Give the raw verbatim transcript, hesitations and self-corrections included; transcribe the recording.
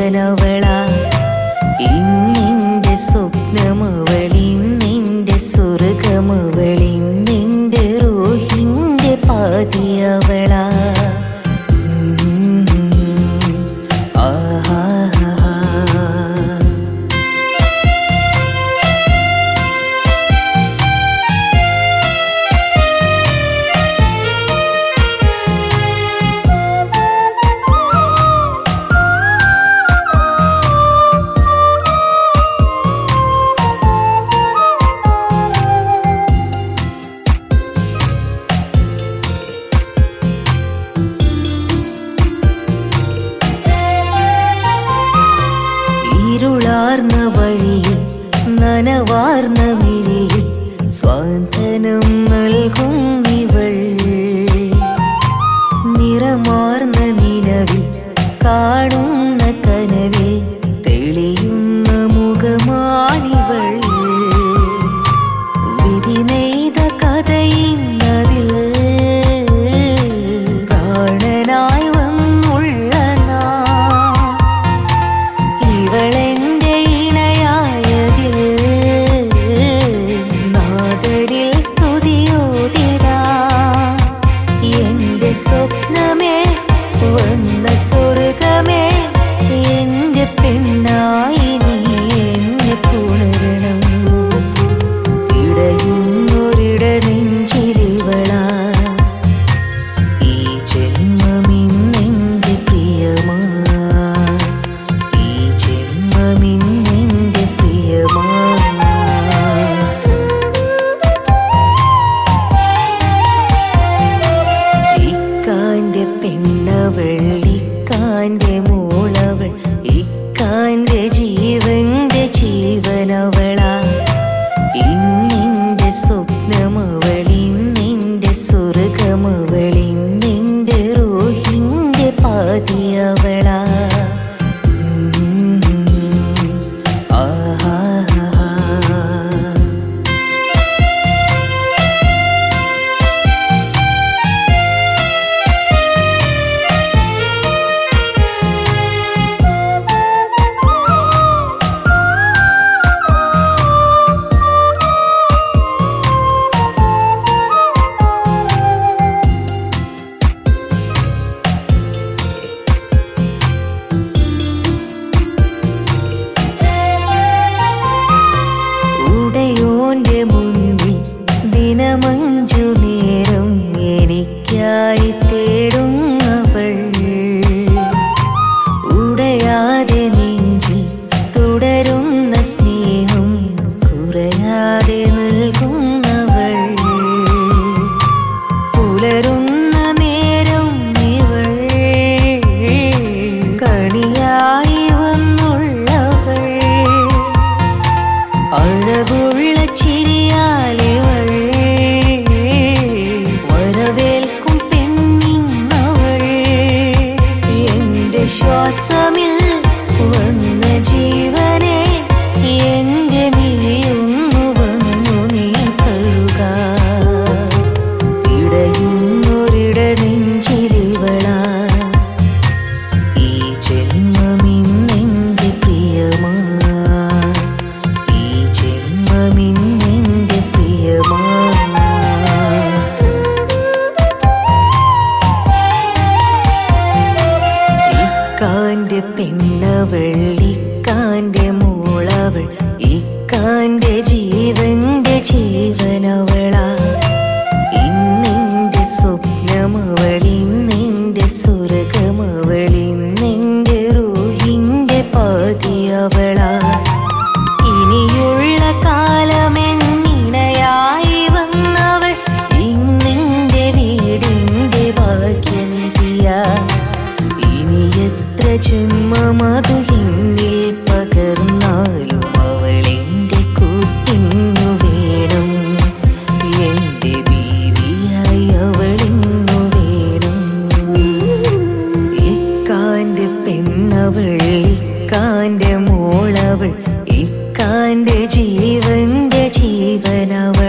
ജീവനവളാ. ഇന്നിന്റെ സ്വപ്നമവളിന്നിന്റെ സ്വർഗമവളിന്നിന്റെ റൂഹിന്റെ പാതിയവളാ. ഇരുളാർന്ന വഴിയിൽ നനവാർന്ന മിഴിയിൽ സ്വാന്തനം നൽകും ഇവൾ. നിറമാർന്ന നിലവിൽ കാണുന്ന കനവിൽ തെളിയുന്ന മുഖമാണിവൾ. വിധി നെയ്ത കഥയിന്നതിൽ പ്രാണനായി വന്നുള്ള നാം ഇവളെന്റെ ഇണയായതിൽ നാദരിൽ സ്തുതിയോതിരാ. എന്റെ സ്വപ്നമേ വന്ന സ്വർഗമേ എന്റെ പെണ്ണായി നീ എന്നെ പുണരണം. ഇടയുന്നൊരിട നെഞ്ചിലിവളാ. ഈ ജന്മമിന്നെന്റെ പ്രിയമാ. ഈ ജന്മമിന്നെന്റെ പ്രിയമാ. ഇക്കാന്റെ പെണ്ണവൾ ഇക്കാന്റെ മോളവൾ ഇക്കാന്റെ ജീവന്റെ ജീവനവളാ. ഇന്നിന്റെ സ്വപ്നമവളിന്നിന്റെ സ്വർഗമവളിന്നിന്റെ റൂഹിന്റെ പാതിയവളാ. ഉടയോന്റെ മുൻപിൽ ദിനമഞ്ചു നേരം എനിക്കായി തേടുന്നവൾ. ഉടയാതെ നെഞ്ചിൽ തുടരുന്ന സ്നേഹം കുറയാതെ നൽകുന്നവൾ. പുലരുന്ന നേരം ഇവൾ കണിയായി വന്നുള്ളവൾ. അഴകുള്ള ചിരിയാലിവൾ വരവേൽക്കും പെണ്ണിന്നവൾ. എന്റെ ശ്വാസമിൽ വന്ന ജീവനെ എന്റെ മിഴിയൊന്നു വന്നു നീ തഴുക. ഇടയുന്നൊരിട നെഞ്ചിലിവളാ. ഈ ജന്മമിന്നെന്റെ പ്രിയമാ. ഈ ജന്മമിന്നെന്റെ പ്രിയമാ. ഇക്കാന്റെ പെണ്ണവൾ ഇക്കാന്റെ മോളവൾ ഇക്കാന്റെ ജീവന്റെ ജീവനവളാ. ഇന്നിന്റെ സ്വപ്നമവളിന്നിന്റെ സ്വർഗമവളിന്നിന്റെ റൂഹിന്റെ പാതിയവളാ. ഇനിയുള്ള കാലമെന്നിണയായി വന്നവൾ ഇന്നെന്റെ വീടിന്റെ ഭാഗ്യനിധിയാ. ഇനി എത്ര ജന്മമതു എന്നിൽ പകർന്നാലും അവളെന്റെ കൂട്ടിന്നു വേണം. എന്റെ ബീവിയായി അവളിന്നു വേണം. ഇക്കാന്റെ പെണ്ണവൾ ഇക്കാന്റെ മോളവൾ ഇക്കാന്റെ ജീവന്റെ ജീവനവൾ.